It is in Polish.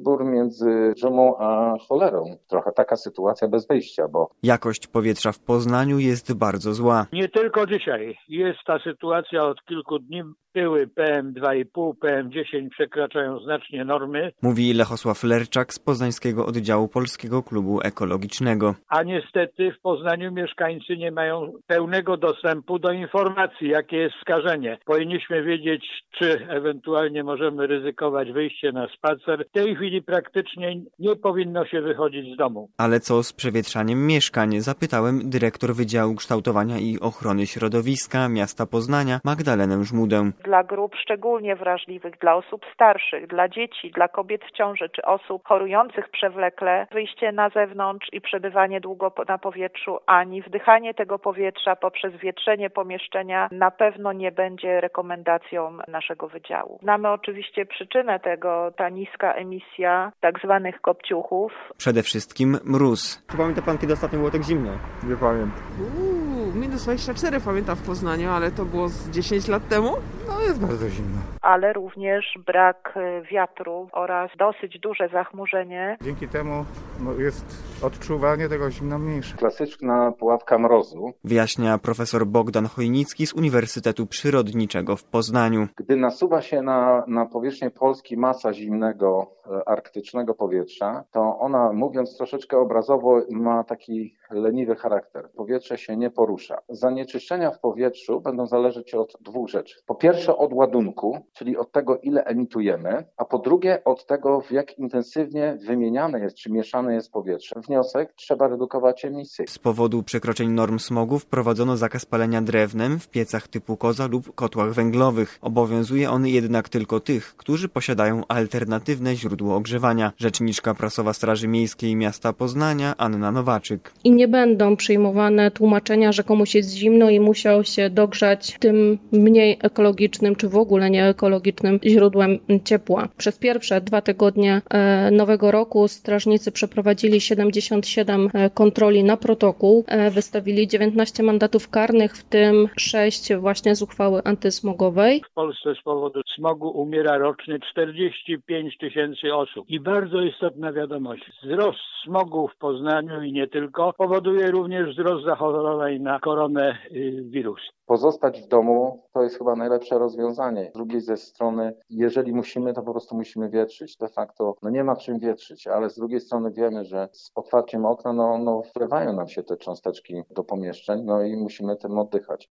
wybór między dżumą a cholerą. Trochę taka sytuacja bez wyjścia, bo jakość powietrza w Poznaniu jest bardzo zła. Nie tylko dzisiaj. Jest ta sytuacja od kilku dni. Pyły PM2,5, PM10 przekraczają znacznie normy. Mówi Lechosław Lerczak z poznańskiego oddziału Polskiego Klubu Ekologicznego. A niestety w Poznaniu mieszkańcy nie mają pełnego dostępu do informacji, jakie jest skażenie. Powinniśmy wiedzieć, czy ewentualnie możemy ryzykować wyjście na spacer. W tej chwili praktycznie nie powinno się wychodzić z domu. Ale co z przewietrzaniem mieszkań? Zapytałem dyrektor Wydziału Kształtowania i Ochrony Środowiska miasta Poznania Magdalenę Żmudę. Dla grup szczególnie wrażliwych, dla osób starszych, dla dzieci, dla kobiet w ciąży czy osób chorujących przewlekle, wyjście na zewnątrz i przebywanie długo na powietrzu, ani wdychanie tego powietrza poprzez wietrzenie pomieszczenia na pewno nie będzie rekomendacją naszego wydziału. Znamy oczywiście przyczynę tego, ta niska emisja tak zwanych kopciuchów. Przede wszystkim mróz. Czy pamięta pan, kiedy ostatnio było tak zimno? Nie pamiętam. Minus 24 pamiętam w Poznaniu, ale to było z 10 lat temu. No jest bardzo zimno. Ale również brak wiatru oraz dosyć duże zachmurzenie. Dzięki temu jest odczuwanie tego zimna mniejsze. Klasyczna pułapka mrozu. Wyjaśnia profesor Bogdan Chojnicki z Uniwersytetu Przyrodniczego w Poznaniu. Gdy nasuwa się na powierzchnię Polski masa zimnego, arktycznego powietrza, to ona, mówiąc troszeczkę obrazowo, ma taki leniwy charakter. Powietrze się nie porusza. Zanieczyszczenia w powietrzu będą zależeć od dwóch rzeczy. Po pierwsze od ładunku, czyli od tego, ile emitujemy, a po drugie od tego, w jak intensywnie wymieniane jest czy mieszane jest powietrze. Wniosek: trzeba redukować emisje. Z powodu przekroczeń norm smogu wprowadzono zakaz palenia drewnem w piecach typu koza lub kotłach węglowych. Obowiązuje on jednak tylko tych, którzy posiadają alternatywne źródło ogrzewania. Rzeczniczka prasowa Straży Miejskiej miasta Poznania Anna Nowaczyk. I nie będą przyjmowane tłumaczenia, że komuś jest zimno i musiał się dogrzać tym mniej ekologicznym czy w ogóle nieekologicznym źródłem ciepła. Przez pierwsze 2 tygodnie nowego roku strażnicy przeprowadzili 77 kontroli na protokół, wystawili 19 mandatów karnych, w tym 6 właśnie z uchwały antysmogowej. W Polsce z powodu smogu umiera rocznie 45 000 osób. I bardzo istotna wiadomość: wzrost smogu w Poznaniu i nie tylko powoduje również wzrost zachorowań na koronawirus. Pozostać w domu to jest chyba najlepsze rozwiązanie. Z drugiej ze strony, jeżeli musimy, to po prostu musimy wietrzyć. De facto nie ma czym wietrzyć, ale z drugiej strony wiemy, że z otwarciem okna wlewają nam się te cząsteczki do pomieszczeń, i musimy tym oddychać.